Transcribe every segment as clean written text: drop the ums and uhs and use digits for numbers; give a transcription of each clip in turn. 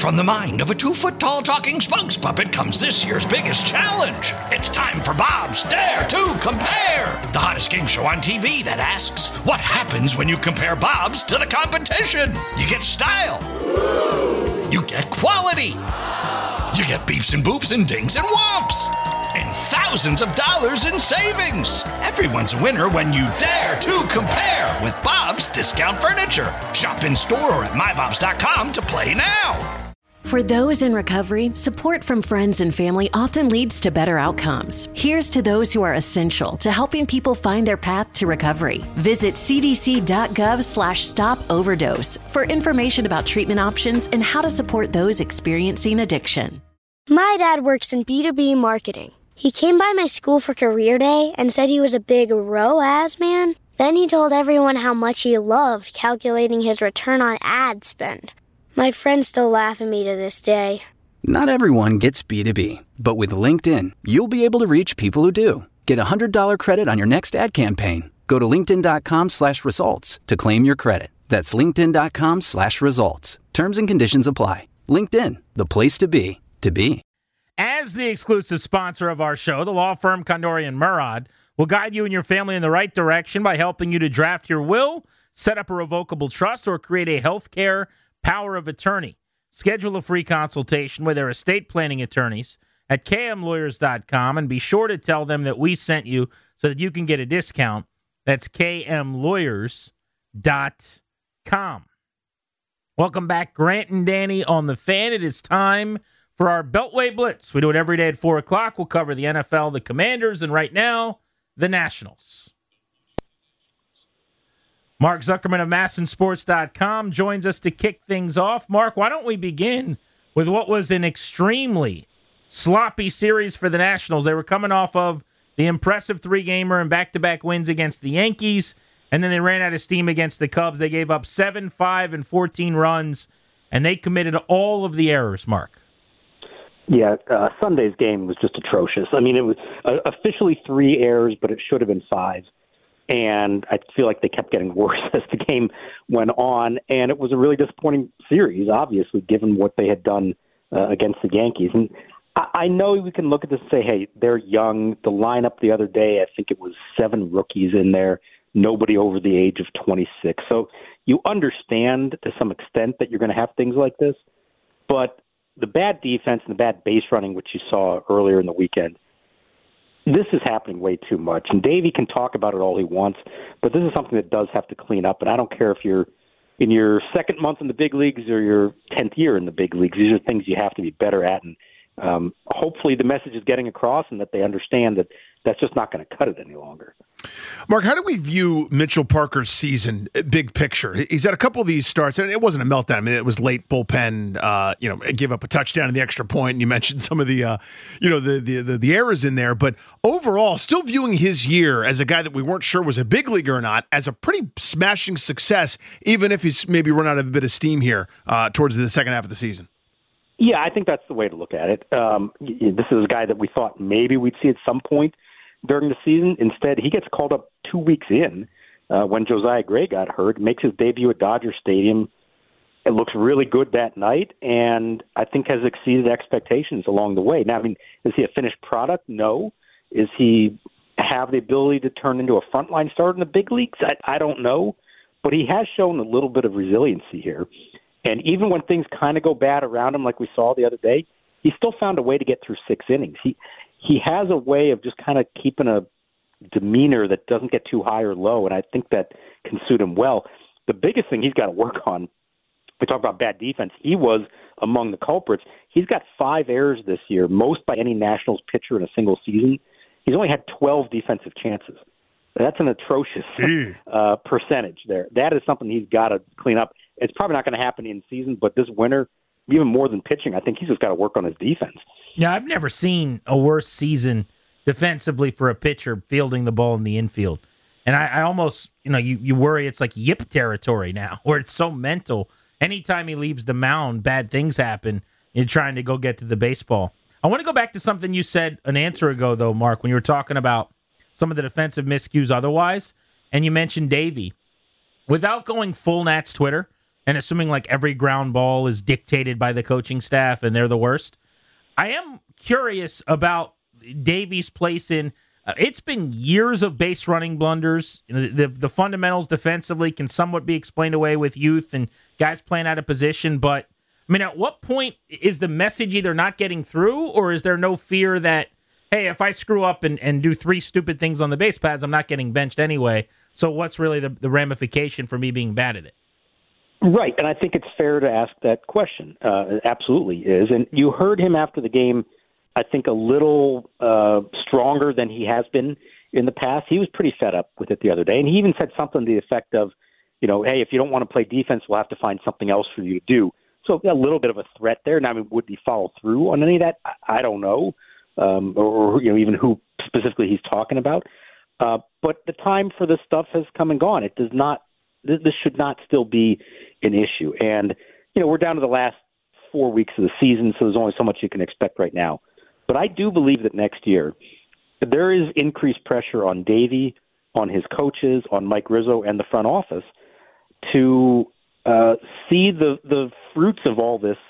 From the mind of a 2-foot-tall talking spokes puppet comes this year's biggest challenge. It's time for Bob's Dare to Compare, the hottest game show on TV that asks, what happens when you compare Bob's to the competition? You get style. You get quality. You get beeps and boops and dings and whomps. And thousands of dollars in savings. Everyone's a winner when you dare to compare with Bob's Discount Furniture. Shop in store or at mybobs.com to play now. For those in recovery, support from friends and family often leads to better outcomes. Here's to those who are essential to helping people find their path to recovery. Visit cdc.gov/stop overdose for information about treatment options and how to support those experiencing addiction. My dad works in B2B marketing. He came by my school for career day and said he was a big ROAS man. Then he told everyone how much he loved calculating his return on ad spend. My friends still laugh at me to this day. Not everyone gets B2B, but with LinkedIn, you'll be able to reach people who do. Get a $100 credit on your next ad campaign. Go to linkedin.com/results to claim your credit. That's linkedin.com/results. Terms and conditions apply. LinkedIn, the place to be, to be. As the exclusive sponsor of our show, the law firm Condori and Murad will guide you and your family in the right direction by helping you to draft your will, set up a revocable trust, or create a healthcare power of attorney. Schedule a free consultation with their estate planning attorneys at kmlawyers.com and be sure to tell them that we sent you so that you can get a discount. That's kmlawyers.com. Welcome back, Grant and Danny on the Fan. It is time for our Beltway Blitz. We do it every day at 4 o'clock. We'll cover the NFL, the Commanders, and right now, the Nationals. Mark Zuckerman of MASNsports.com joins us to kick things off. Mark, why don't we begin with what was an extremely sloppy series for the Nationals? They were coming off of the impressive 3-gamer and back-to-back wins against the Yankees, and then they ran out of steam against the Cubs. They gave up 7, 5, and 14 runs, and they committed all of the errors, Mark. Yeah, Sunday's game was just atrocious. I mean, it was officially 3 errors, but it should have been 5. And I feel like they kept getting worse as the game went on. And it was a really disappointing series, obviously, given what they had done against the Yankees. And I know we can look at this and say, hey, they're young. The lineup the other day, I think it was 7 rookies in there, nobody over the age of 26. So you understand to some extent that you're going to have things like this. But the bad defense and the bad base running, which you saw earlier in the weekend, this is happening way too much. And Davey can talk about it all he wants, but this is something that does have to clean up. And I don't care if you're in your 2nd month in the big leagues or your 10th year in the big leagues. These are things you have to be better at. And hopefully the message is getting across and that they understand that that's just not going to cut it any longer. Mark, how do we view Mitchell Parker's season, big picture? He's had a couple of these starts, and it wasn't a meltdown. I mean, it was late bullpen, gave up a touchdown in the extra point, and you mentioned some of the errors in there. But overall, still viewing his year as a guy that we weren't sure was a big leaguer or not as a pretty smashing success, even if he's maybe run out of a bit of steam here towards the second half of the season. Yeah, I think that's the way to look at it. This is a guy that we thought maybe we'd see at some point during the season. Instead, he gets called up 2 weeks in when Josiah Gray got hurt, makes his debut at Dodger Stadium. It looks really good that night, and I think has exceeded expectations along the way. Now, I mean, is he a finished product? No. Is he have the ability to turn into a frontline starter in the big leagues? I don't know, but he has shown a little bit of resiliency here. And even when things kind of go bad around him, like we saw the other day, he still found a way to get through 6 innings. He has a way of just kind of keeping a demeanor that doesn't get too high or low, and I think that can suit him well. The biggest thing he's got to work on, we talk about bad defense, he was among the culprits. He's got 5 errors this year, most by any Nationals pitcher in a single season. He's only had 12 defensive chances. That's an atrocious percentage there. That is something he's got to clean up. It's probably not going to happen in season, but this winter, even more than pitching, I think he's just got to work on his defense. Yeah, I've never seen a worse season defensively for a pitcher fielding the ball in the infield. And I almost, you worry it's like Yip territory now, where it's so mental. Anytime he leaves the mound, bad things happen. You're trying to go get to the baseball. I want to go back to something you said an answer ago, though, Mark, when you were talking about some of the defensive miscues otherwise, and you mentioned Davey. Without going full Nats Twitter, and assuming like every ground ball is dictated by the coaching staff and they're the worst. I am curious about Davy's place in. It's been years of base running blunders. The fundamentals defensively can somewhat be explained away with youth and guys playing out of position. But, I mean, at what point is the message either not getting through, or is there no fear that, hey, if I screw up and do 3 stupid things on the base paths, I'm not getting benched anyway. So what's really the ramification for me being bad at it? Right, and I think it's fair to ask that question. It absolutely is. And you heard him after the game, I think, a little stronger than he has been in the past. He was pretty fed up with it the other day, and he even said something to the effect of, hey, if you don't want to play defense, we'll have to find something else for you to do. So a little bit of a threat there. Now, I mean, would he follow through on any of that? I don't know, or even who specifically he's talking about. But the time for this stuff has come and gone. It does not. This should not still be an issue. And we're down to the last 4 weeks of the season, so there's only so much you can expect right now. But I do believe that next year there is increased pressure on Davey, on his coaches, on Mike Rizzo, and the front office to see the fruits of all this.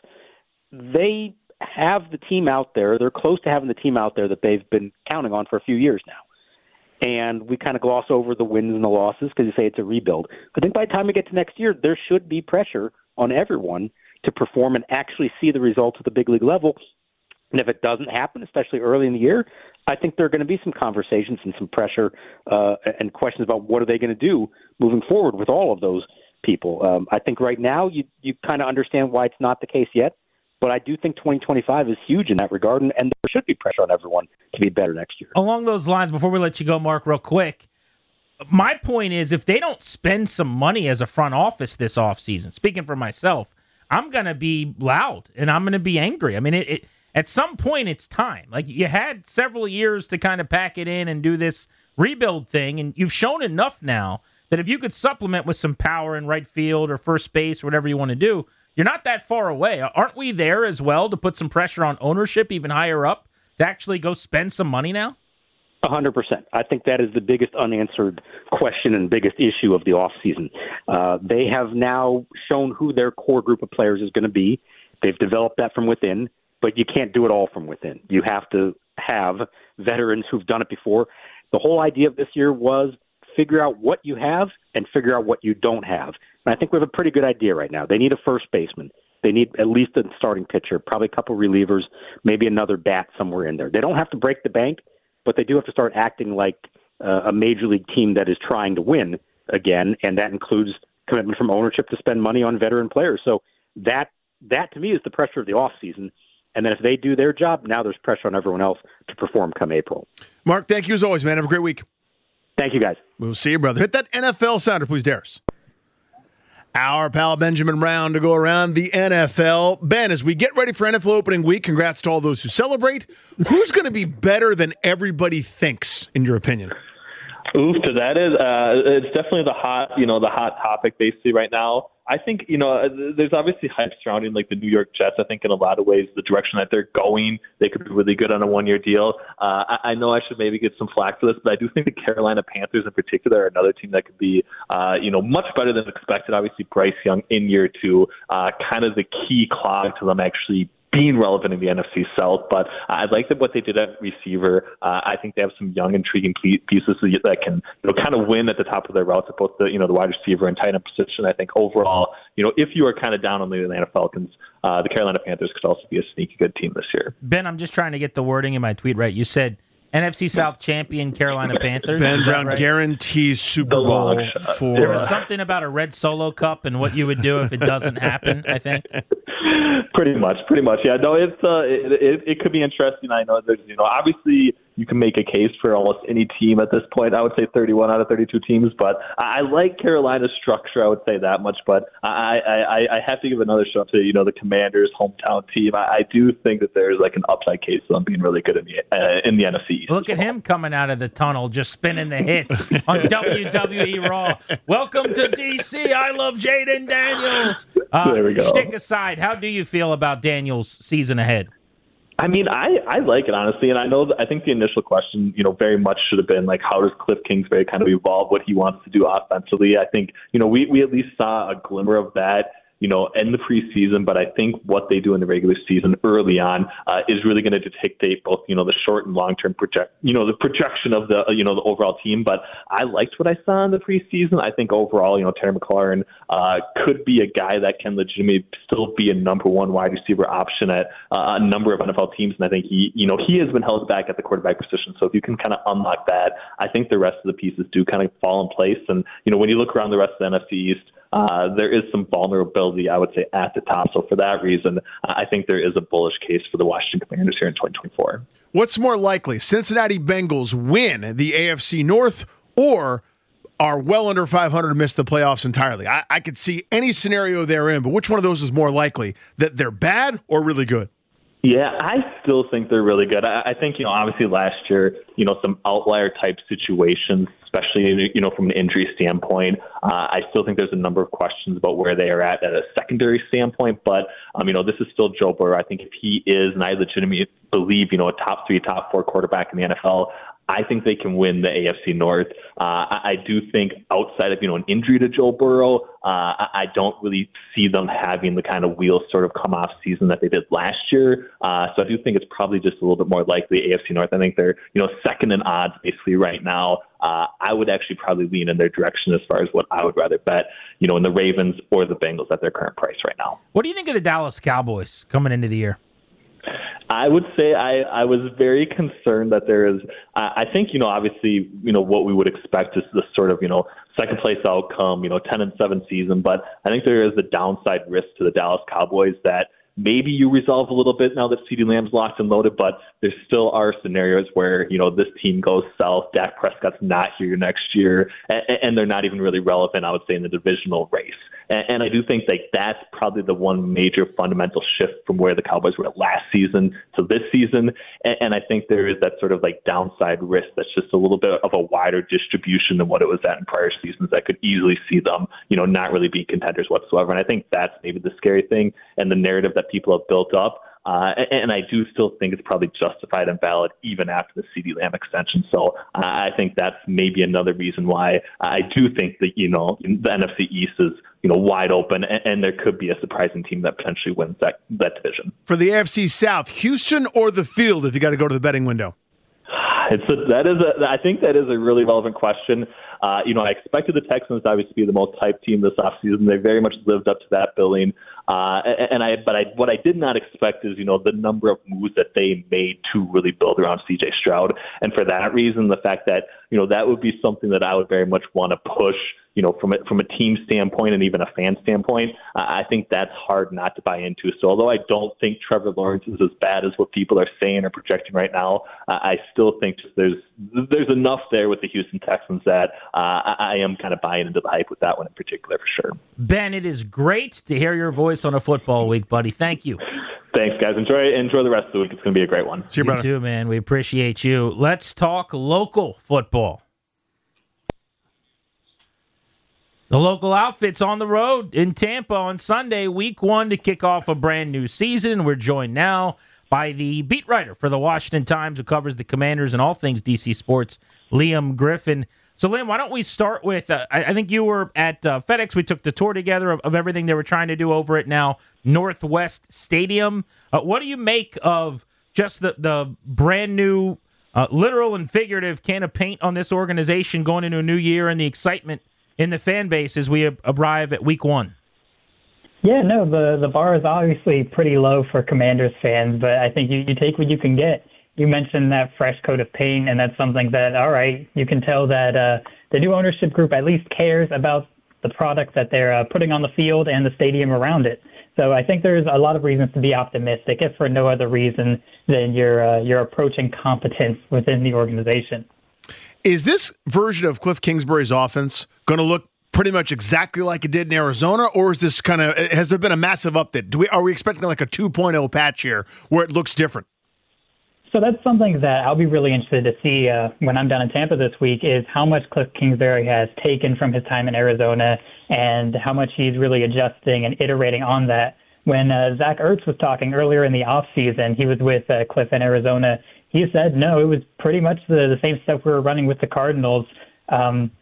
They have the team out there. They're close to having the team out there that they've been counting on for a few years now. And we kind of gloss over the wins and the losses because you say it's a rebuild. But I think by the time we get to next year, there should be pressure on everyone to perform and actually see the results at the big league level. And if it doesn't happen, especially early in the year, I think there are going to be some conversations and some pressure and questions about what are they going to do moving forward with all of those people. I think right now you kind of understand why it's not the case yet, but I do think 2025 is huge in that regard, and there should be pressure on everyone to be better next year. Along those lines, before we let you go, Mark, real quick, my point is if they don't spend some money as a front office this offseason, speaking for myself, I'm going to be loud and I'm going to be angry. I mean, at some point, it's time. Like, you had several years to kind of pack it in and do this rebuild thing, and you've shown enough now that if you could supplement with some power in right field or first base or whatever you want to do, you're not that far away. Aren't we there as well to put some pressure on ownership even higher up to actually go spend some money now? 100%. I think that is the biggest unanswered question and biggest issue of the offseason. They have now shown who their core group of players is going to be. They've developed that from within. But you can't do it all from within. You have to have veterans who've done it before. The whole idea of this year was figure out what you have and figure out what you don't have. And I think we have a pretty good idea right now. They need a first baseman. They need at least a starting pitcher, probably a couple relievers, maybe another bat somewhere in there. They don't have to break the bank, but they do have to start acting like a major league team that is trying to win again, and that includes commitment from ownership to spend money on veteran players. So that to me is the pressure of the offseason. And then if they do their job, now there's pressure on everyone else to perform come April. Mark, thank you as always, man. Have a great week. Thank you, guys. We'll see you, brother. Hit that NFL sounder, please, Darius. Our pal Benjamin Brown to go around the NFL. Ben, as we get ready for NFL opening week, congrats to all those who celebrate. Who's going to be better than everybody thinks, in your opinion? Oof, to that is it's definitely the hot topic basically right now. I think, there's obviously hype surrounding like the New York Jets. I think in a lot of ways, the direction that they're going, they could be really good on a one-year deal. I know I should maybe get some flack for this, but I do think the Carolina Panthers in particular are another team that could be, much better than expected. Obviously, Bryce Young in year 2, kind of the key clog to them actually being relevant in the NFC South, but I like that what they did at receiver. I think they have some young, intriguing pieces that can, kind of win at the top of their routes at both the wide receiver and tight end position. I think overall, if you are kind of down on the Atlanta Falcons, the Carolina Panthers could also be a sneaky good team this year. Ben, I'm just trying to get the wording in my tweet right. You said NFC South champion Carolina Panthers. Ben Brown right? Guarantees Super Bowl for... There was something about a red Solo Cup and what you would do if it doesn't happen, I think. Pretty much. Yeah, no, it could be interesting. I know there's, obviously you can make a case for almost any team at this point. I would say 31 out of 32 teams, but I like Carolina's structure. I would say that much, but I have to give another shout to, the Commanders' hometown team. I do think that there's like an upside case of them being really good in the NFC East. Look at him coming out of the tunnel, just spinning the hits on WWE Raw. Welcome to DC. I love Jaden Daniels. There we go. Stick aside, how do you feel about Daniels' season ahead? I mean, I like it, honestly, and I think the initial question, very much should have been, like, how does Cliff Kingsbury kind of evolve what he wants to do offensively? I think, we at least saw a glimmer of that in the preseason, but I think what they do in the regular season early on is really going to dictate both, the short and long-term the projection of the, the overall team. But I liked what I saw in the preseason. I think overall, Terry McLaurin could be a guy that can legitimately still be a number one wide receiver option at a number of NFL teams. And I think he has been held back at the quarterback position. So if you can kind of unlock that, I think the rest of the pieces do kind of fall in place. And, when you look around the rest of the NFC East, there is some vulnerability, I would say, at the top. So for that reason, I think there is a bullish case for the Washington Commanders here in 2024. What's more likely, Cincinnati Bengals win the AFC North or are well under 500 and miss the playoffs entirely? I could see any scenario they're in, but which one of those is more likely, that they're bad or really good? Yeah, I still think they're really good. I think, obviously last year, some outlier type situations, especially, from an injury standpoint. I still think there's a number of questions about where they are at a secondary standpoint. But, this is still Joe Burrow. I think if he is, and I legitimately believe, a top 3, top 4 quarterback in the NFL, I think they can win the AFC North. I do think outside of, an injury to Joe Burrow, I don't really see them having the kind of wheels sort of come off season that they did last year. So I do think it's probably just a little bit more likely AFC North. I think they're, second in odds basically right now. I would actually probably lean in their direction as far as what I would rather bet, in the Ravens or the Bengals at their current price right now. What do you think of the Dallas Cowboys coming into the year? I would say I was very concerned that there is, I think, obviously, what we would expect is this sort of, second place outcome, 10-7 season. But I think there is a downside risk to the Dallas Cowboys that maybe you resolve a little bit now that CeeDee Lamb's locked and loaded, but there still are scenarios where, this team goes south, Dak Prescott's not here next year, and they're not even really relevant, I would say, in the divisional race. And I do think that's probably the one major fundamental shift from where the Cowboys were last season to this season. And I think there is that sort of downside risk that's just a little bit of a wider distribution than what it was at in prior seasons that could easily see them, not really be contenders whatsoever. And I think that's maybe the scary thing and the narrative that people have built up. And I do still think it's probably justified and valid even after the CeeDee Lamb extension. So I think that's maybe another reason why I do think that, the NFC East is, wide open, and there could be a surprising team that potentially wins that division. For the AFC South, Houston or the field if you got to go to the betting window? I think that is a really relevant question. I expected the Texans to obviously be the most hyped team this offseason. They very much lived up to that billing. What I did not expect is, the number of moves that they made to really build around C.J. Stroud. And for that reason, the fact that, that would be something that I would very much want to push, from a team standpoint and even a fan standpoint, I think that's hard not to buy into. So although I don't think Trevor Lawrence is as bad as what people are saying or projecting right now, I still think there's enough there with the Houston Texans that I am kind of buying into the hype with that one in particular for sure. Ben, it is great to hear your voice on a football week, buddy. Thank you. Thanks, guys. Enjoy the rest of the week. It's going to be a great one. See you, brother. You too, man. We appreciate you. Let's talk local football. The local outfit's on the road in Tampa on Sunday, week 1, to kick off a brand new season. We're joined now by the beat writer for the Washington Times who covers the Commanders and all things DC sports, Liam Griffin. So, Liam, why don't we start with, I think you were at FedEx. We took the tour together of everything they were trying to do over at now Northwest Stadium. What do you make of just the brand new literal and figurative can of paint on this organization going into a new year and the excitement in the fan base as we arrive at week 1? Yeah, no, the bar is obviously pretty low for Commanders fans, but I think you take what you can get. You mentioned that fresh coat of paint, and that's something that, all right, you can tell that the new ownership group at least cares about the product that they're putting on the field and the stadium around it. So I think there's a lot of reasons to be optimistic, if for no other reason than you're approaching competence within the organization. Is this version of Cliff Kingsbury's offense going to look pretty much exactly like it did in Arizona, or is this has there been a massive update? Are we expecting like a 2.0 patch here where it looks different? So that's something that I'll be really interested to see when I'm down in Tampa this week, is how much Cliff Kingsbury has taken from his time in Arizona and how much he's really adjusting and iterating on that. When Zach Ertz was talking earlier in the offseason, he was with Cliff in Arizona. He said, no, it was pretty much the same stuff we were running with the Cardinals.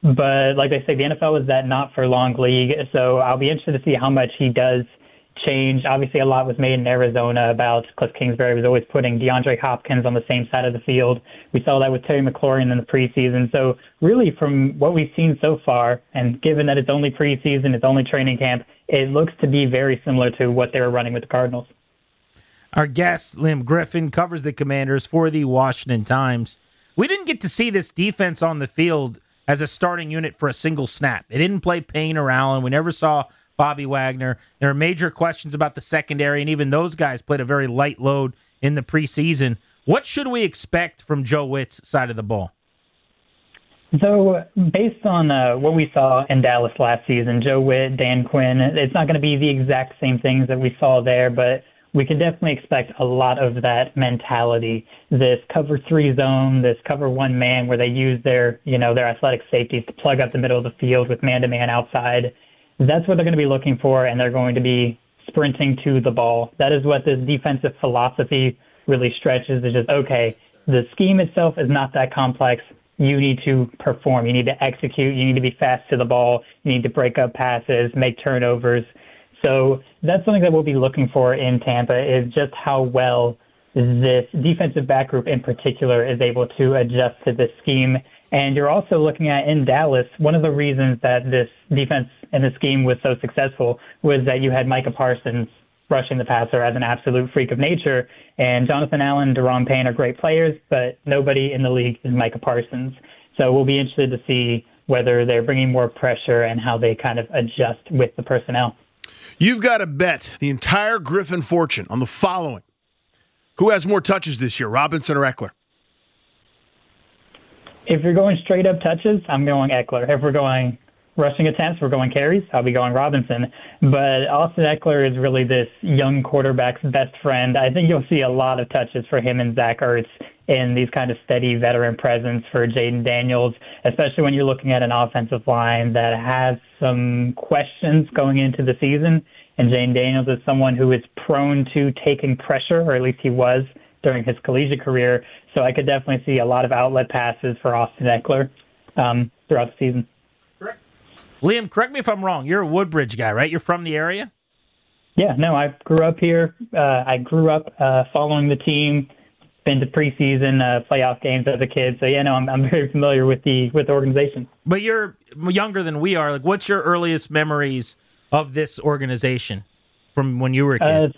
But like I say, the NFL is that not-for-long league, so I'll be interested to see how much he does change. Obviously, a lot was made in Arizona about Cliff Kingsbury was always putting DeAndre Hopkins on the same side of the field. We saw that with Terry McLaurin in the preseason. So really, from what we've seen so far, and given that it's only preseason, it's only training camp, it looks to be very similar to what they were running with the Cardinals. Our guest, Liam Griffin, covers the Commanders for the Washington Times. We didn't get to see this defense on the field as a starting unit for a single snap. They didn't play Payne or Allen. We never saw Bobby Wagner. There are major questions about the secondary, and even those guys played a very light load in the preseason. What should we expect from Joe Witt's side of the ball? So based on what we saw in Dallas last season, Joe Witt, Dan Quinn, it's not going to be the exact same things that we saw there, but we can definitely expect a lot of that mentality. This cover 3 zone, this cover 1 man where they use their athletic safeties to plug up the middle of the field with man-to-man outside. That's what they're going to be looking for, and they're going to be sprinting to the ball. That is what this defensive philosophy really stretches. It's just, okay, the scheme itself is not that complex. You need to perform. You need to execute. You need to be fast to the ball. You need to break up passes, make turnovers. So that's something that we'll be looking for in Tampa, is just how well this defensive back group in particular is able to adjust to this scheme. And you're also looking at, in Dallas, one of the reasons that this defense and the scheme was so successful was that you had Micah Parsons rushing the passer as an absolute freak of nature. And Jonathan Allen and Daron Payne are great players, but nobody in the league is Micah Parsons. So we'll be interested to see whether they're bringing more pressure and how they kind of adjust with the personnel. You've got to bet the entire Griffin fortune on the following. Who has more touches this year, Robinson or Eckler? If you're going straight up touches, I'm going Eckler. If we're going rushing attempts, we're going carries, I'll be going Robinson. But Austin Eckler is really this young quarterback's best friend. I think you'll see a lot of touches for him and Zach Ertz in these kind of steady veteran presence for Jaden Daniels, especially when you're looking at an offensive line that has some questions going into the season. And Jaden Daniels is someone who is prone to taking pressure, or at least he was during his collegiate career. So I could definitely see a lot of outlet passes for Austin Eckler throughout the season. Correct. Liam, correct me if I'm wrong. You're a Woodbridge guy, right? You're from the area? Yeah, no, I grew up here. I grew up following the team, been to preseason playoff games as a kid. So, yeah, no, I'm very familiar with the organization. But you're younger than we are. Like, what's your earliest memories of this organization from when you were a kid?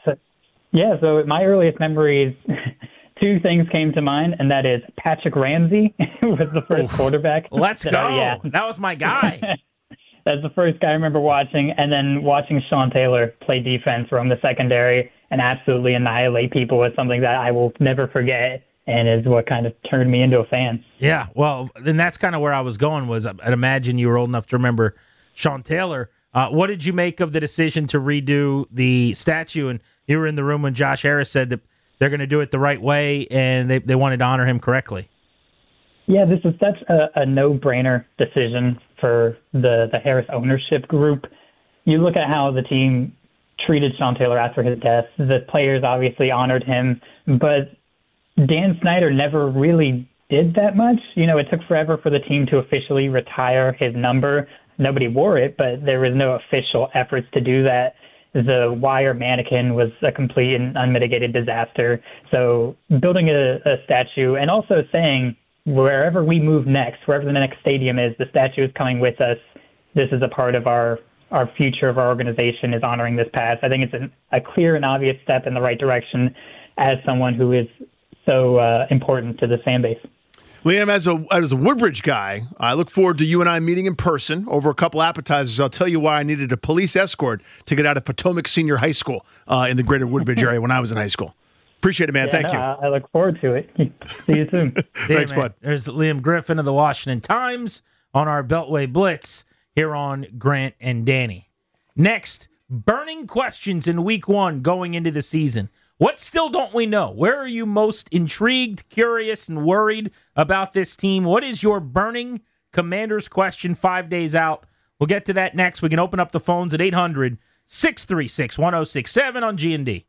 So my earliest memories, two things came to mind, and that is Patrick Ramsey was the first quarterback. Let's go. That was my guy. That's the first guy I remember watching, and then watching Sean Taylor play defense from the secondary and absolutely annihilate people was something that I will never forget, and is what kind of turned me into a fan. Yeah, well, then that's kind of where I was going, was I'd imagine you were old enough to remember Sean Taylor. What did you make of the decision to redo the statue? And you were in the room when Josh Harris said that they're going to do it the right way, and they wanted to honor him correctly. Yeah, this is such a no-brainer decision for the Harris ownership group. You look at how the team treated Sean Taylor after his death. The players obviously honored him, but Dan Snyder never really did that much. You know, it took forever for the team to officially retire his number. Nobody wore it, but there was no official efforts to do that. The wire mannequin was a complete and unmitigated disaster. So building a statue and also saying wherever we move next, wherever the next stadium is, the statue is coming with us. This is a part of our future of our organization, is honoring this past. I think it's a clear and obvious step in the right direction as someone who is so important to the fan base. Liam, as a Woodbridge guy, I look forward to you and I meeting in person over a couple appetizers. I'll tell you why I needed a police escort to get out of Potomac Senior High School in the greater Woodbridge area when I was in high school. Appreciate it, man. Thank you. I look forward to it. See you soon. Thanks, bud. There's Liam Griffin of the Washington Times on our Beltway Blitz here on Grant and Danny. Next, burning questions in week 1 going into the season. What still don't we know? Where are you most intrigued, curious, and worried about this team? What is your burning Commanders question 5 days out? We'll get to that next. We can open up the phones at 800-636-1067 on G&D.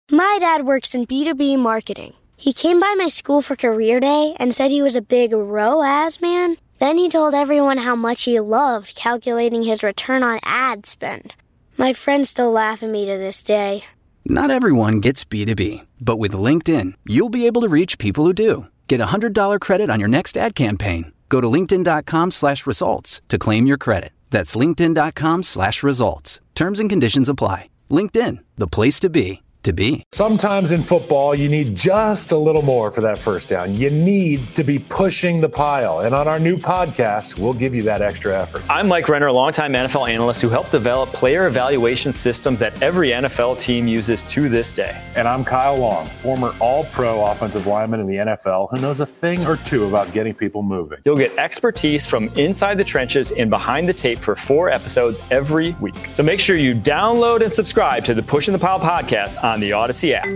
My dad works in B2B marketing. He came by my school for career day and said he was a big ROAS man. Then he told everyone how much he loved calculating his return on ad spend. My friends still laugh at me to this day. Not everyone gets B2B, but with LinkedIn, you'll be able to reach people who do. Get a $100 credit on your next ad campaign. Go to linkedin.com/results to claim your credit. That's linkedin.com/results. Terms and conditions apply. LinkedIn, the place to be. Sometimes in football, you need just a little more for that first down. You need to be pushing the pile. And on our new podcast, we'll give you that extra effort. I'm Mike Renner, a longtime NFL analyst who helped develop player evaluation systems that every NFL team uses to this day. And I'm Kyle Long, former all-pro offensive lineman in the NFL who knows a thing or two about getting people moving. You'll get expertise from inside the trenches and behind the tape for 4 episodes every week. So make sure you download and subscribe to the Pushing the Pile podcast on the Odyssey app.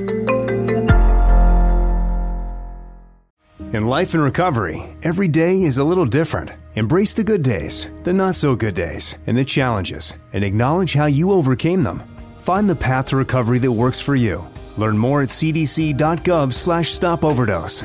In life and recovery, every day is a little different. Embrace the good days, the not so good days, and the challenges, and acknowledge how you overcame them. Find the path to recovery that works for you. Learn more at cdc.gov/stopoverdose.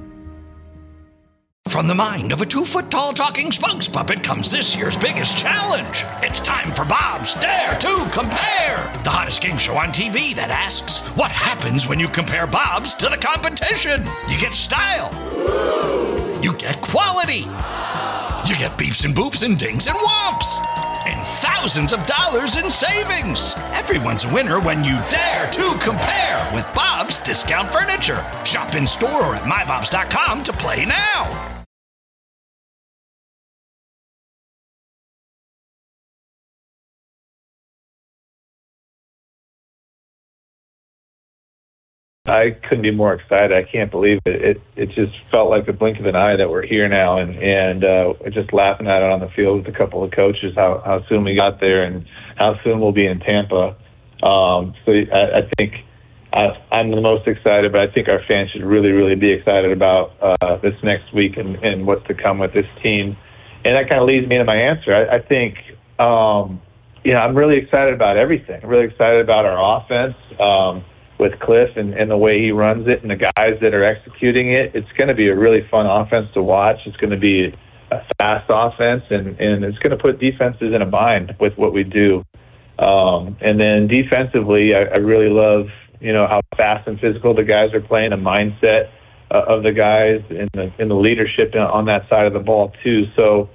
From the mind of a 2-foot-tall talking spokes puppet comes this year's biggest challenge. It's time for Bob's Dare to Compare, the hottest game show on TV that asks, what happens when you compare Bob's to the competition? You get style. You get quality. You get beeps and boops and dings and whomps. And thousands of dollars in savings. Everyone's a winner when you dare to compare with Bob's Discount Furniture. Shop in store or at mybobs.com to play now. I couldn't be more excited. I can't believe it. It just felt like the blink of an eye that we're here now, and just laughing at it on the field with a couple of coaches, how soon we got there and how soon we'll be in Tampa. So I think I'm the most excited, but I think our fans should really, really be excited about this next week and what's to come with this team. And that kind of leads me to my answer. I think, I'm really excited about everything. I'm really excited about our offense. With Cliff and the way he runs it and the guys that are executing it, it's going to be a really fun offense to watch. It's going to be a fast offense, and it's going to put defenses in a bind with what we do. And then defensively, I really love, how fast and physical the guys are playing, the mindset of the guys and the leadership on that side of the ball too. So,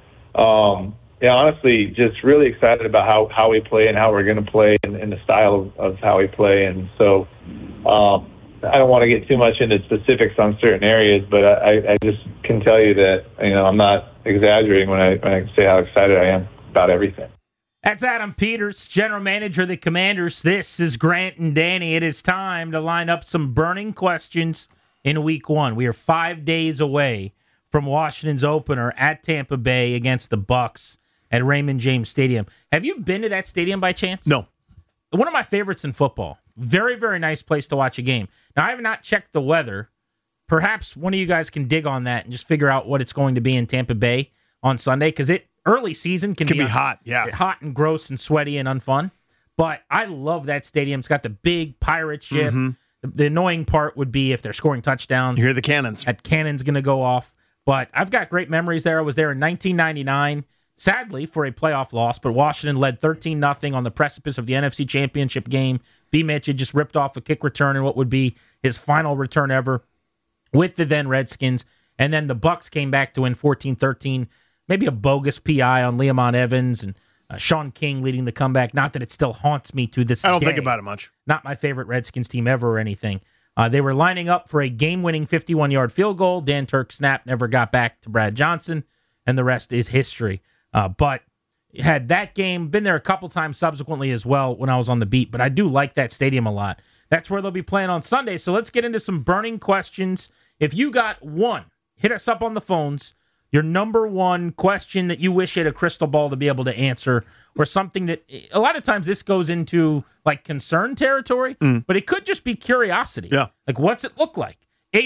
honestly, just really excited about how we play and how we're going to play and the style of how we play. And so I don't want to get too much into specifics on certain areas, but I just can tell you that, I'm not exaggerating when I say how excited I am about everything. That's Adam Peters, general manager of the Commanders. This is Grant and Danny. It is time to line up some burning questions in week 1. We are 5 days away from Washington's opener at Tampa Bay against the Bucs at Raymond James Stadium. Have you been to that stadium by chance? No. One of my favorites in football. Very, very nice place to watch a game. Now, I have not checked the weather. Perhaps one of you guys can dig on that and just figure out what it's going to be in Tampa Bay on Sunday, because early season can be hot, yeah. Hot and gross and sweaty and unfun. But I love that stadium. It's got the big pirate ship. Mm-hmm. The annoying part would be if they're scoring touchdowns. You hear the cannons. That cannon's going to go off. But I've got great memories there. I was there in 1999. Sadly, for a playoff loss, but Washington led 13-0 on the precipice of the NFC Championship game. B. Mitch had just ripped off a kick return in what would be his final return ever with the then Redskins. And then the Bucs came back to win 14-13, maybe a bogus PI on Le'Amon Evans and Sean King leading the comeback. Not that it still haunts me to this day. I don't think about it much. Not my favorite Redskins team ever or anything. They were lining up for a game-winning 51-yard field goal. Dan Turk snapped, never got back to Brad Johnson, and the rest is history. But had that game, been there a couple times subsequently as well when I was on the beat, but I do like that stadium a lot. That's where they'll be playing on Sunday, so let's get into some burning questions. If you got one, hit us up on the phones, your number one question that you wish you had a crystal ball to be able to answer, or something that, a lot of times this goes into like concern territory, but it could just be curiosity. Yeah. Like, what's it look like?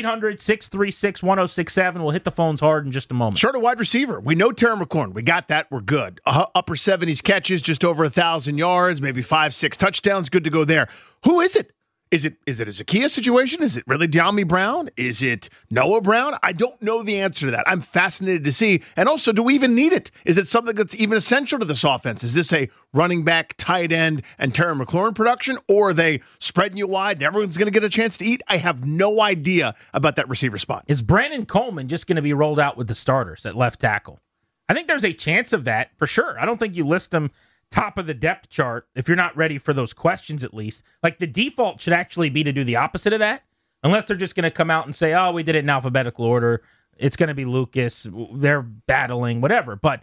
800-636-1067. We'll hit the phones hard in just a moment. Short of wide receiver. We know Terry McLaurin. We got that. We're good. Upper 70s catches, just over 1,000 yards, maybe 5-6 touchdowns. Good to go there. Who is it? Is it a Zacchaeus situation? Is it really De'Ami Brown? Is it Noah Brown? I don't know the answer to that. I'm fascinated to see. And also, do we even need it? Is it something that's even essential to this offense? Is this a running back, tight end, and Terry McLaurin production? Or are they spreading you wide and everyone's going to get a chance to eat? I have no idea about that receiver spot. Is Brandon Coleman just going to be rolled out with the starters at left tackle? I think there's a chance of that for sure. I don't think you list them top of the depth chart if you're not ready for those questions, at least. Like, the default should actually be to do the opposite of that, unless they're just going to come out and say, oh, we did it in alphabetical order. It's going to be Lucas. They're battling, whatever. But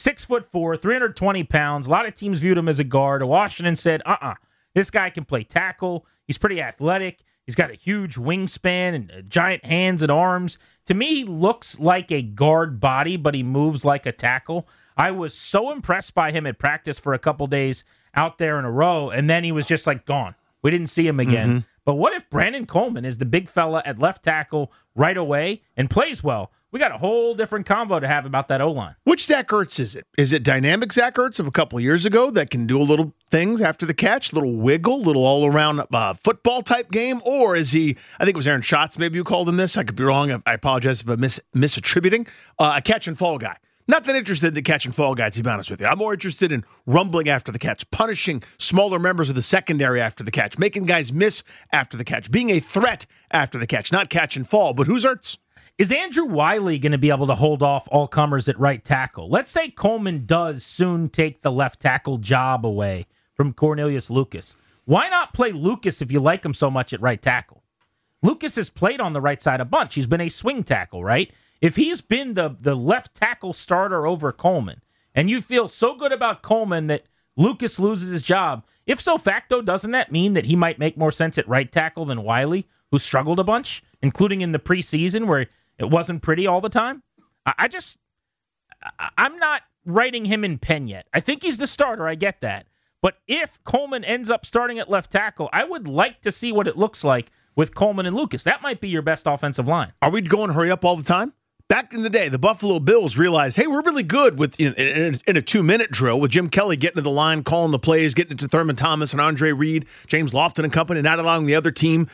6'4", 320 pounds. A lot of teams viewed him as a guard. Washington said, this guy can play tackle. He's pretty athletic. He's got a huge wingspan and giant hands and arms. To me, he looks like a guard body, but he moves like a tackle. I was so impressed by him at practice for a couple days out there in a row, and then he was just like gone. We didn't see him again. Mm-hmm. But what if Brandon Coleman is the big fella at left tackle right away and plays well? We got a whole different convo to have about that O-line. Which Zach Ertz is it? Is it dynamic Zach Ertz of a couple of years ago that can do a little things after the catch, little wiggle, little all-around football type game? Or is he, I think it was Aaron Schatz, maybe you called him this. I could be wrong. I apologize if I'm misattributing. A catch and fall guy. Not that interested in the catch and fall guy, to be honest with you. I'm more interested in rumbling after the catch, punishing smaller members of the secondary after the catch, making guys miss after the catch, being a threat after the catch, not catch and fall. But who's Ertz? Is Andrew Wiley going to be able to hold off all comers at right tackle? Let's say Coleman does soon take the left tackle job away from Cornelius Lucas. Why not play Lucas if you like him so much at right tackle? Lucas has played on the right side a bunch. He's been a swing tackle, right? If he's been the left tackle starter over Coleman, and you feel so good about Coleman that Lucas loses his job, if so facto, doesn't that mean that he might make more sense at right tackle than Wiley, who struggled a bunch, including in the preseason where it wasn't pretty all the time? I'm not writing him in pen yet. I think he's the starter. I get that. But if Coleman ends up starting at left tackle, I would like to see what it looks like with Coleman and Lucas. That might be your best offensive line. Are we going hurry up all the time? Back in the day, the Buffalo Bills realized, hey, we're really good with in a 2-minute drill with Jim Kelly getting to the line, calling the plays, getting it to Thurman Thomas and Andre Reed, James Lofton and company, not allowing the other team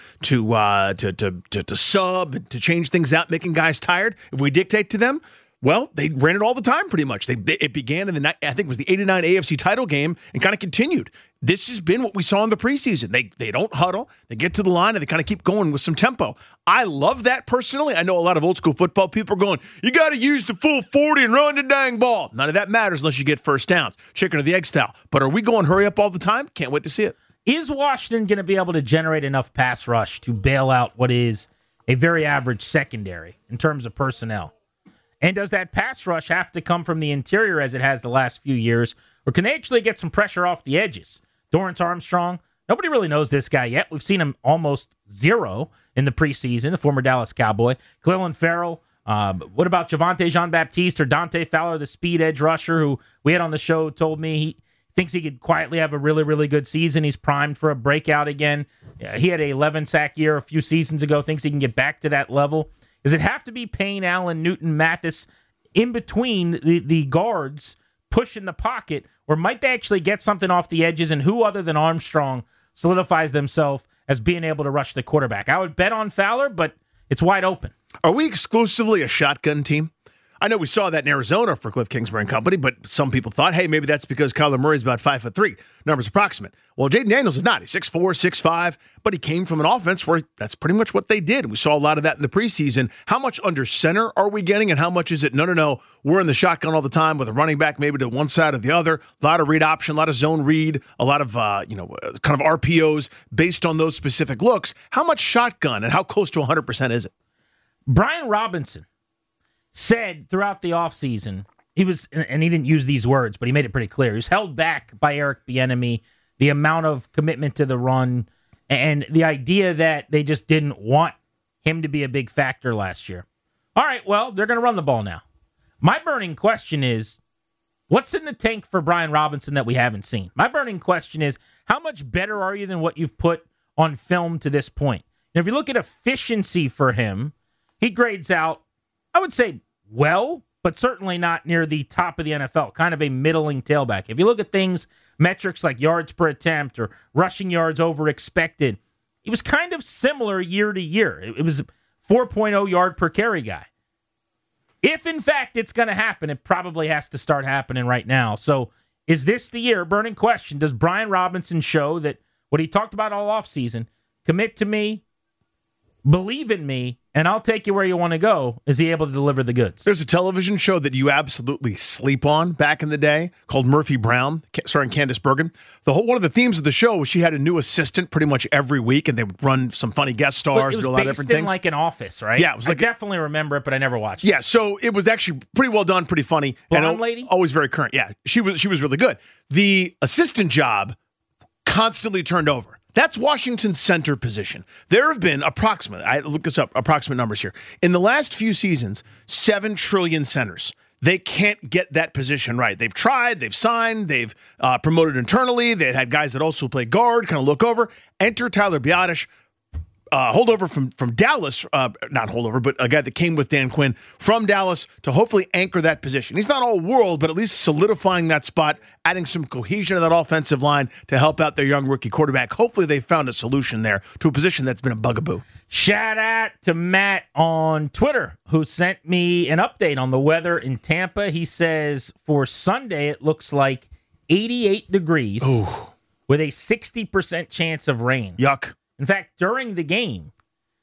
to sub, to change things out, making guys tired. If we dictate to them, well, they ran it all the time pretty much. It began in I think it was the 89 AFC title game and kind of continued. This has been what we saw in the preseason. They don't huddle. They get to the line and they kind of keep going with some tempo. I love that personally. I know a lot of old school football people are going, you got to use the full 40 and run the dang ball. None of that matters unless you get first downs. Chicken or the egg style. But are we going hurry up all the time? Can't wait to see it. Is Washington going to be able to generate enough pass rush to bail out what is a very average secondary in terms of personnel? And does that pass rush have to come from the interior as it has the last few years? Or can they actually get some pressure off the edges? Dorrance Armstrong, nobody really knows this guy yet. We've seen him almost zero in the preseason, the former Dallas Cowboy. Clelin Ferrell. What about Javonte Jean-Baptiste or Dante Fowler, the speed edge rusher who we had on the show, told me he thinks he could quietly have a really, really good season. He's primed for a breakout again. He had a 11-sack year a few seasons ago, thinks he can get back to that level. Does it have to be Payne, Allen, Newton, Mathis in between the guards pushing the pocket, or might they actually get something off the edges, and who other than Armstrong solidifies themselves as being able to rush the quarterback? I would bet on Fowler, but it's wide open. Are we exclusively a shotgun team? I know we saw that in Arizona for Cliff Kingsbury and company, but some people thought, hey, maybe that's because Kyler Murray's about 5'3", numbers approximate. Well, Jaden Daniels is not. He's 6'4", 6'5", but he came from an offense where that's pretty much what they did. We saw a lot of that in the preseason. How much under center are we getting, and how much is it, no, we're in the shotgun all the time with a running back maybe to one side or the other, a lot of read option, a lot of zone read, a lot of kind of RPOs based on those specific looks. How much shotgun and how close to 100% is it? Brian Robinson said throughout the offseason, he didn't use these words, but he made it pretty clear. He was held back by Eric Bieniemy, the amount of commitment to the run, and the idea that they just didn't want him to be a big factor last year. All right, well, they're going to run the ball now. My burning question is, what's in the tank for Brian Robinson that we haven't seen? My burning question is, how much better are you than what you've put on film to this point? And if you look at efficiency for him, he grades out, I would say, well, but certainly not near the top of the NFL, kind of a middling tailback. If you look at metrics like yards per attempt or rushing yards over expected, he was kind of similar year to year. It was 4.0 yard per carry guy. If, in fact, it's going to happen, it probably has to start happening right now. So is this the year? Burning question. Does Brian Robinson show that what he talked about all offseason, commit to me, believe in me, and I'll take you where you want to go? Is he able to deliver the goods? There's a television show that you absolutely sleep on back in the day called Murphy Brown, starring Candice Bergen. One of the themes of the show was she had a new assistant pretty much every week, and they would run some funny guest stars and do a lot of different things. It was based in like an office, right? Yeah, it was like I definitely remember it, but I never watched it. Yeah, so it was actually pretty well done, pretty funny. Blonde lady? Always very current. Yeah, she was really good. The assistant job constantly turned over. That's Washington's center position. There have been I looked this up, approximate numbers here. In the last few seasons, 7 trillion centers. They can't get that position right. They've tried, they've signed, they've promoted internally. They had guys that also play guard, kind of look over. Enter Tyler Biadasz, holdover from Dallas, not holdover, but a guy that came with Dan Quinn from Dallas to hopefully anchor that position. He's not all world, but at least solidifying that spot, adding some cohesion to that offensive line to help out their young rookie quarterback. Hopefully they found a solution there to a position that's been a bugaboo. Shout out to Matt on Twitter, who sent me an update on the weather in Tampa. He says for Sunday, it looks like 88 degrees with a 60% chance of rain. Yuck. In fact, during the game,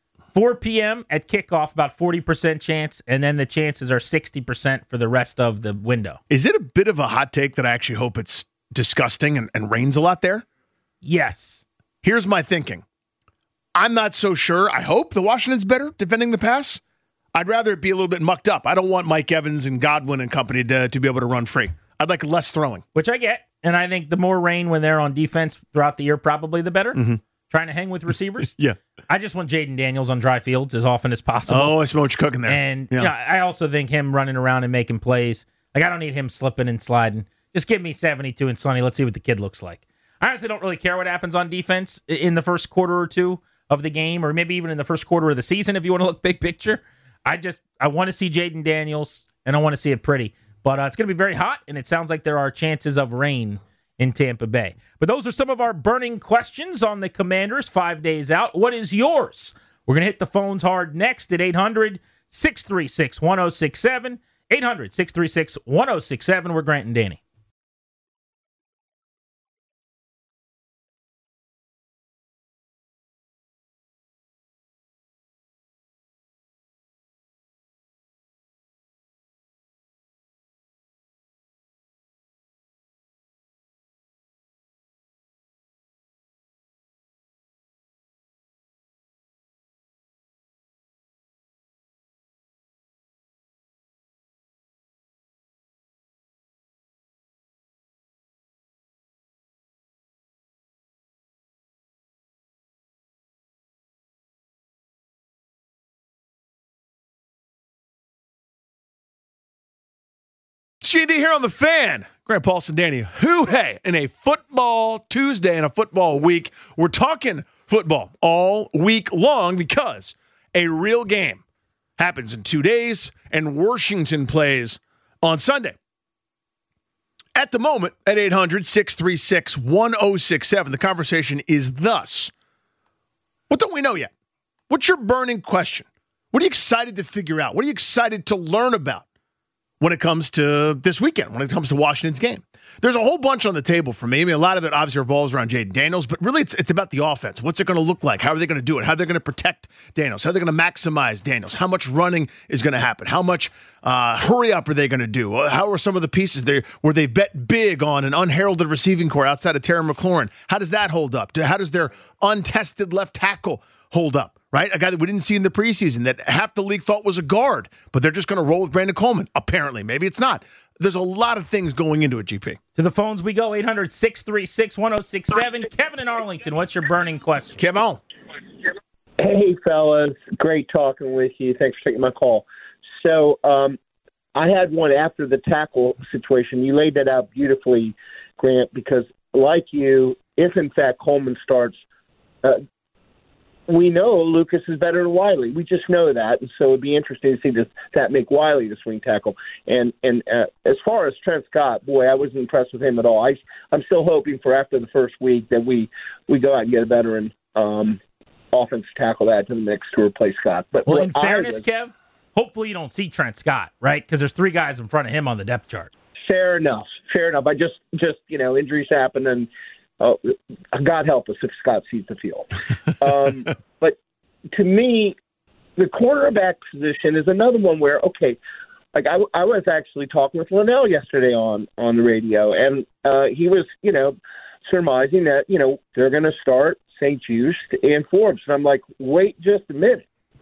4 p.m. at kickoff, about 40% chance, and then the chances are 60% for the rest of the window. Is it a bit of a hot take that I actually hope it's disgusting and rains a lot there? Yes. Here's my thinking. I'm not so sure. I hope the Washington's better defending the pass. I'd rather it be a little bit mucked up. I don't want Mike Evans and Godwin and company to be able to run free. I'd like less throwing. Which I get, and I think the more rain when they're on defense throughout the year, probably the better. Mm-hmm. Trying to hang with receivers. Yeah. I just want Jaden Daniels on dry fields as often as possible. Oh, I smell what you're cooking there. And I also think him running around and making plays. Like, I don't need him slipping and sliding. Just give me 72 and sunny. Let's see what the kid looks like. I honestly don't really care what happens on defense in the first quarter or two of the game, or maybe even in the first quarter of the season if you want to look big picture. I want to see Jaden Daniels, and I want to see it pretty. But it's going to be very hot, and it sounds like there are chances of rain in Tampa Bay. But those are some of our burning questions on the Commanders 5 days out. What is yours? We're going to hit the phones hard next at 800-636-1067. 800-636-1067. We're Grant and Danny. GD here on The Fan. Grant Paulson, Danny Huhay, in a football Tuesday and a football week. We're talking football all week long because a real game happens in 2 days and Washington plays on Sunday. At the moment, at 800-636-1067, the conversation is thus. What don't we know yet? What's your burning question? What are you excited to figure out? What are you excited to learn about when it comes to this weekend, when it comes to Washington's game? There's a whole bunch on the table for me. I mean, a lot of it obviously revolves around Jaden Daniels, but really it's about the offense. What's it going to look like? How are they going to do it? How are they going to protect Daniels? How are they going to maximize Daniels? How much running is going to happen? How much hurry up are they going to do? How are some of the pieces there where they bet big on an unheralded receiving core outside of Terry McLaurin? How does that hold up? How does their untested left tackle hold up? Right? A guy that we didn't see in the preseason that half the league thought was a guard, but they're just going to roll with Brandon Coleman. Apparently. Maybe it's not. There's a lot of things going into it, GP. To the phones we go, 800-636-1067. Kevin in Arlington, what's your burning question? Kevin. Hey, fellas. Great talking with you. Thanks for taking my call. So I had one after the tackle situation. You laid that out beautifully, Grant, because like you, if in fact Coleman starts, we know Lucas is better than Wiley. We just know that, and so it'd be interesting to see that make Wiley the swing tackle. And as far as Trent Scott, boy, I wasn't impressed with him at all. I'm still hoping for after the first week that we go out and get a veteran offensive tackle to add to the mix to replace Scott. But well, in fairness, Kev, hopefully you don't see Trent Scott, right? Because there's 3 guys in front of him on the depth chart. Fair enough. I just injuries happen, and God help us if Scott sees the field. But to me, the cornerback position is another one where, okay, like I was actually talking with Linnell yesterday on the radio, and he was, surmising that, they're going to start St. Juste and Forbes. And I'm like, wait just a minute.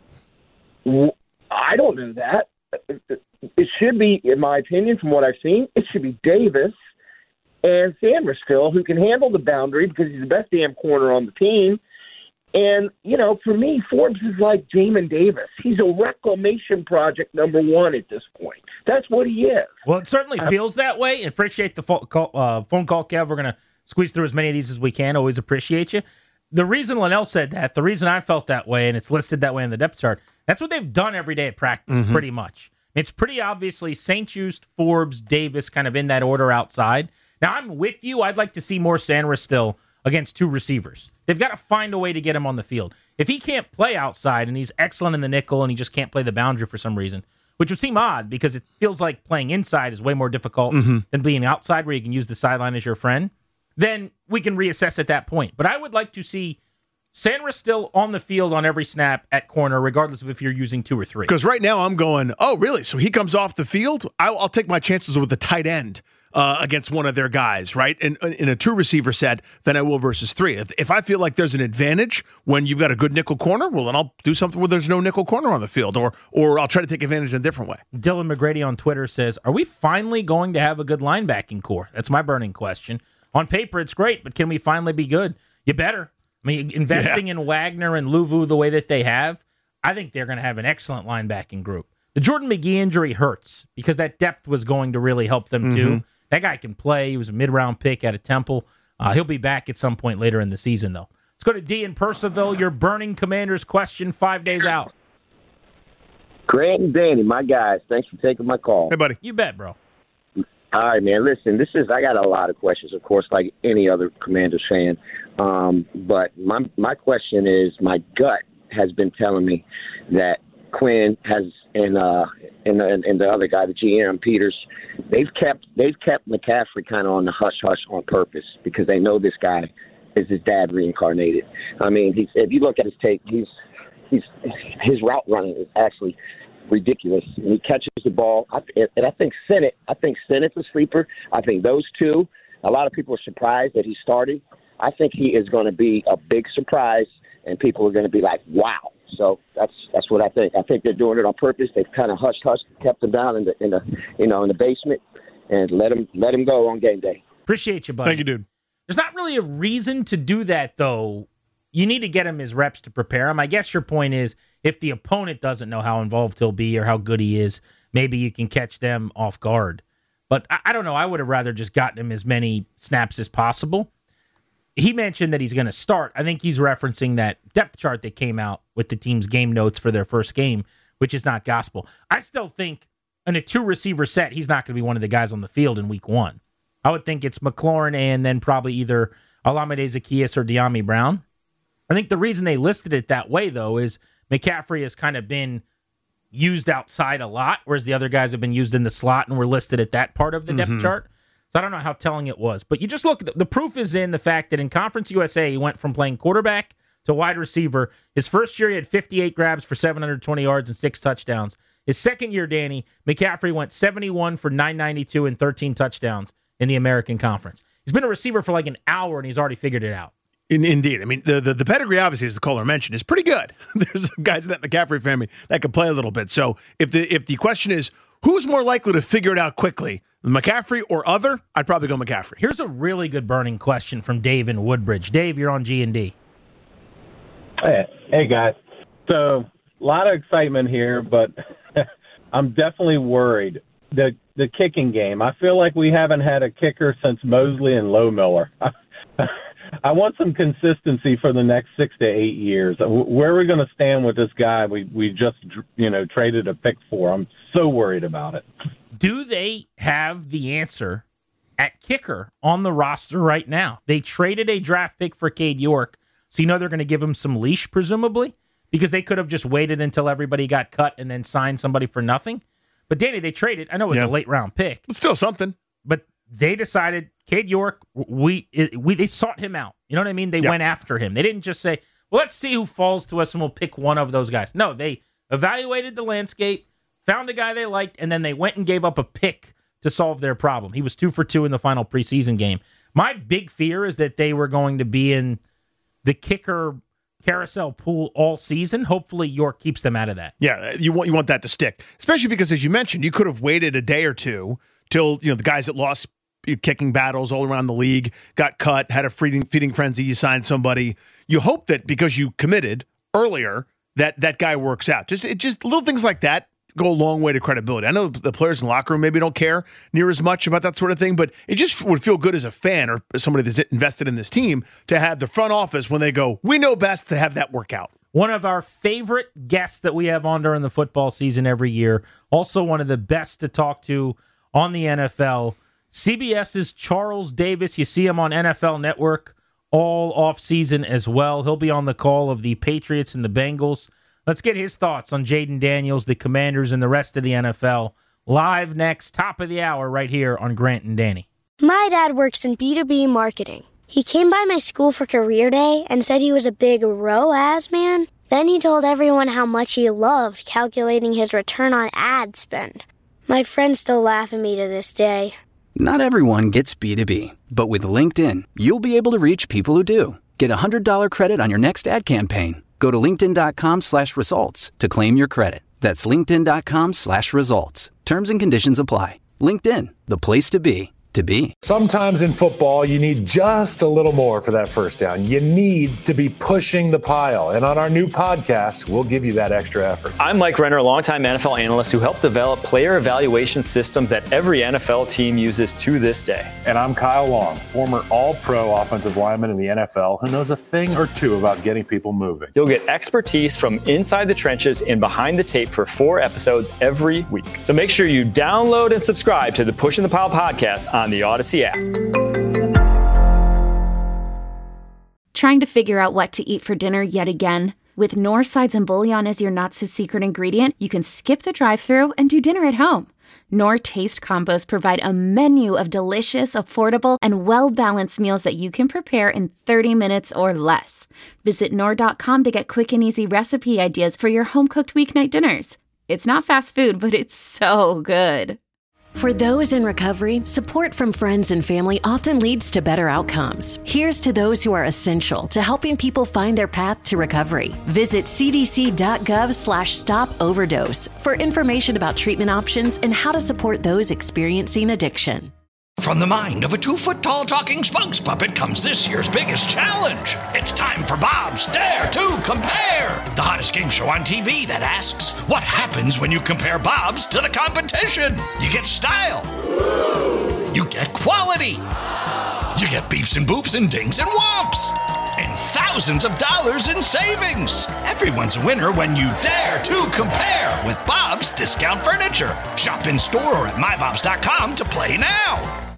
I don't know that. It should be, in my opinion, from what I've seen, it should be Davis and Sanders still, who can handle the boundary because he's the best damn corner on the team. And, for me, Forbes is like Jamin Davis. He's a reclamation project number 1 at this point. That's what he is. Well, it certainly feels that way. Appreciate the phone call, Kev. We're going to squeeze through as many of these as we can. Always appreciate you. The reason Linnell said that, the reason I felt that way, and it's listed that way in the depth chart, that's what they've done every day at practice, pretty much. It's pretty obviously St. Juste, Forbes, Davis, kind of in that order outside. Now, I'm with you. I'd like to see more Sanders still against 2 receivers. They've got to find a way to get him on the field. If he can't play outside and he's excellent in the nickel and he just can't play the boundary for some reason, which would seem odd because it feels like playing inside is way more difficult than being outside where you can use the sideline as your friend, then we can reassess at that point. But I would like to see Sanders still on the field on every snap at corner, regardless of if you're using 2 or 3. Because right now I'm going, oh, really? So he comes off the field? I'll take my chances with the tight end against one of their guys, right? In a 2-receiver set than I will versus 3. If I feel like there's an advantage when you've got a good nickel corner, well, then I'll do something where there's no nickel corner on the field, or I'll try to take advantage in a different way. Dylan McGrady on Twitter says, are we finally going to have a good linebacking core? That's my burning question. On paper, it's great, but can we finally be good? You better. I mean, investing in Wagner and Luvu the way that they have, I think they're going to have an excellent linebacking group. The Jordan McGee injury hurts because that depth was going to really help them too. That guy can play. He was a mid-round pick out of Temple. He'll be back at some point later in the season, though. Let's go to D in Purcellville. Your burning Commanders question 5 days out. Grant and Danny, my guys, thanks for taking my call. Hey, buddy. You bet, bro. All right, man. Listen, I got a lot of questions, of course, like any other Commanders fan. But my question is, my gut has been telling me that Quinn has and the other guy, the GM Peters, they've kept McCaffrey kind of on the hush on purpose because they know this guy is his dad reincarnated. I mean, if you look at his tape, his route running is actually ridiculous. And he catches the ball, and I think Sennett's a sleeper. I think those two. A lot of people are surprised that he's starting. I think he is going to be a big surprise, and people are going to be like, "Wow!" So that's what I think. I think they're doing it on purpose. They've kind of hushed, kept him down in the basement, and let him go on game day. Appreciate you, buddy. Thank you, dude. There's not really a reason to do that, though. You need to get him his reps to prepare him. I guess your point is if the opponent doesn't know how involved he'll be or how good he is, maybe you can catch them off guard. But I don't know. I would have rather just gotten him as many snaps as possible. He mentioned that he's going to start. I think he's referencing that depth chart that came out with the team's game notes for their first game, which is not gospel. I still think in a 2-receiver set, he's not going to be one of the guys on the field in week 1. I would think it's McLaurin and then probably either Olamide Zaccheaus or De'Ami Brown. I think the reason they listed it that way, though, is McCaffrey has kind of been used outside a lot, whereas the other guys have been used in the slot and were listed at that part of the depth chart. So I don't know how telling it was. But you just look, the proof is in the fact that in Conference USA, he went from playing quarterback to wide receiver. His first year, he had 58 grabs for 720 yards and 6 touchdowns. His second year, Danny, McCaffrey went 71 for 992 and 13 touchdowns in the American Conference. He's been a receiver for like an hour, and he's already figured it out. Indeed. I mean, the pedigree, obviously, as the caller mentioned, is pretty good. There's guys in that McCaffrey family that can play a little bit. So if the question is, who's more likely to figure it out quickly, McCaffrey or other, I'd probably go McCaffrey. Here's a really good burning question from Dave in Woodbridge. Dave, you're on G&D. Hey, guys. So a lot of excitement here, but I'm definitely worried. The kicking game, I feel like we haven't had a kicker since Mosley and Lohmiller. I want some consistency for the next 6 to 8 years. Where are we going to stand with this guy we just traded a pick for? I'm so worried about it. Do they have the answer at kicker on the roster right now? They traded a draft pick for Cade York. So they're going to give him some leash, presumably, because they could have just waited until everybody got cut and then signed somebody for nothing. But Danny, they traded. I know it was a late round pick. It's still something. But they decided, Cade York, they sought him out. You know what I mean? They went after him. They didn't just say, well, let's see who falls to us and we'll pick one of those guys. No, they evaluated the landscape, found a guy they liked, and then they went and gave up a pick to solve their problem. He was 2 for 2 in the final preseason game. My big fear is that they were going to be in the kicker carousel pool all season. Hopefully York keeps them out of that. Yeah, you want that to stick, especially because, as you mentioned, you could have waited a day or two till the guys that lost kicking battles all around the league got cut, had a feeding frenzy, you signed somebody. You hope that because you committed earlier that guy works out. Just little things like that go a long way to credibility. I know the players in the locker room maybe don't care near as much about that sort of thing, but it just would feel good as a fan or somebody that's invested in this team to have the front office, when they go, we know best, to have that work out. One of our favorite guests that we have on during the football season every year, also one of the best to talk to on the NFL, CBS's Charles Davis. You see him on NFL Network all offseason as well. He'll be on the call of the Patriots and the Bengals. Let's get his thoughts on Jayden Daniels, the Commanders, and the rest of the NFL. Live next, top of the hour, right here on Grant and Danny. My dad works in B2B marketing. He came by my school for career day and said he was a big ROAS man. Then he told everyone how much he loved calculating his return on ad spend. My friends still laugh at me to this day. Not everyone gets B2B, but with LinkedIn, you'll be able to reach people who do. Get a $100 credit on your next ad campaign. Go to linkedin.com/results to claim your credit. That's linkedin.com/results. Terms and conditions apply. LinkedIn, the place to be. Sometimes in football, you need just a little more for that first down. You need to be pushing the pile. And on our new podcast, we'll give you that extra effort. I'm Mike Renner, a longtime NFL analyst who helped develop player evaluation systems that every NFL team uses to this day. And I'm Kyle Long, former all-pro offensive lineman in the NFL who knows a thing or two about getting people moving. You'll get expertise from inside the trenches and behind the tape for 4 episodes every week. So make sure you download and subscribe to the Pushing the Pile podcast on the Odyssey app. Trying to figure out what to eat for dinner yet again? With Knorr sides and bouillon as your not-so-secret ingredient, you can skip the drive-thru and do dinner at home. Knorr Taste Combos provide a menu of delicious, affordable, and well-balanced meals that you can prepare in 30 minutes or less. Visit Knorr.com to get quick and easy recipe ideas for your home-cooked weeknight dinners. It's not fast food, but it's so good. For those in recovery, support from friends and family often leads to better outcomes. Here's to those who are essential to helping people find their path to recovery. Visit cdc.gov/stop-overdose for information about treatment options and how to support those experiencing addiction. From the mind of a 2-foot-tall talking spokes puppet comes this year's biggest challenge. It's time for Bob's Dare to Compare, the hottest game show on TV that asks, what happens when you compare Bob's to the competition? You get style. You get quality. You get beeps and boops and dings and whomps. And thousands of dollars in savings. Everyone's a winner when you dare to compare with Bob's Discount Furniture. Shop in store or at mybobs.com to play now.